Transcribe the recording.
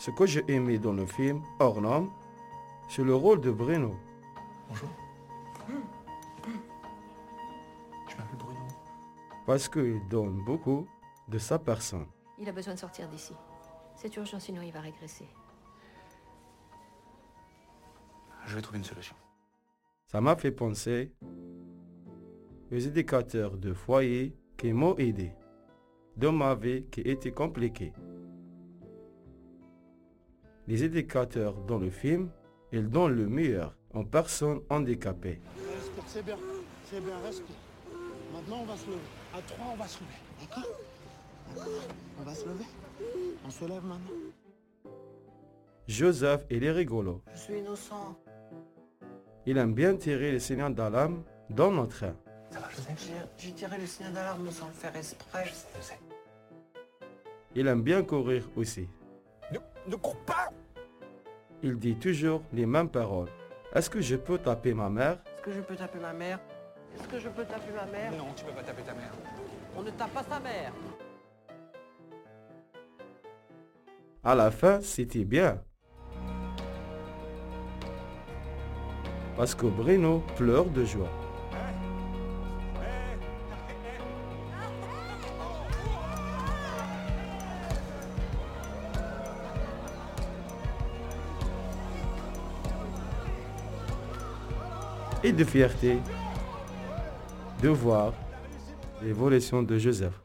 Ce que j'ai aimé dans le film Hors Normes, c'est le rôle de Bruno. Bonjour. Je m'appelle Bruno. Parce qu'il donne beaucoup de sa personne. Il a besoin de sortir d'ici. C'est urgent, sinon il va régresser. Je vais trouver une solution. Ça m'a fait penser aux éducateurs de foyer qui m'ont aidé dans ma vie qui était compliquée. Les éducateurs dans le film, ils donnent le meilleur en personnes handicapées. Respire, c'est bien, respire. Maintenant, on va se lever. À 3, on va se lever. D'accord? On va se lever. On se lève maintenant. Joseph, il est rigolo. Je suis innocent. Il aime bien tirer les signaux d'alarme dans notre train. Ça va, Joseph? J'ai tiré le signal d'alarme sans le faire exprès. Je sais. Il aime bien courir aussi. Ne cours pas! Il dit toujours les mêmes paroles. Est-ce que je peux taper ma mère? Est-ce que je peux taper ma mère? Est-ce que je peux taper ma mère? Non, tu peux pas taper ta mère. On ne tape pas sa mère. À la fin, c'était bien. Parce que Bruno pleure de joie. Et de fierté de voir l'évolution de Joseph.